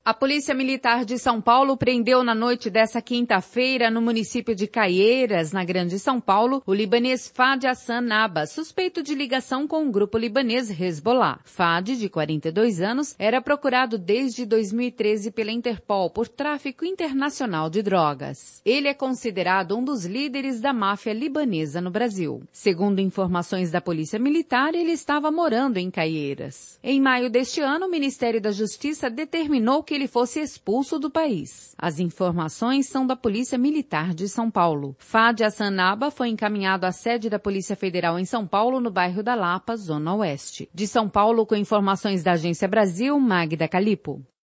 A Polícia Militar de São Paulo prendeu na noite dessa quinta-feira, no município de Caieiras, na Grande São Paulo, o libanês Fadi Hassan Naba, suspeito de ligação com o grupo libanês Hezbollah. Fadi, de 42 anos, era procurado desde 2013 pela Interpol por tráfico internacional de drogas. Ele é considerado um dos líderes da máfia libanesa no Brasil. Segundo informações da Polícia Militar, ele estava morando em Caieiras. Em maio deste ano, o Ministério da Justiça determinou que ele fosse expulso do país. As informações são da Polícia Militar de São Paulo. Fadi Hassan Naba foi encaminhado à sede da Polícia Federal em São Paulo, no bairro da Lapa, Zona Oeste. De São Paulo, com informações da Agência Brasil, Magda Calipo.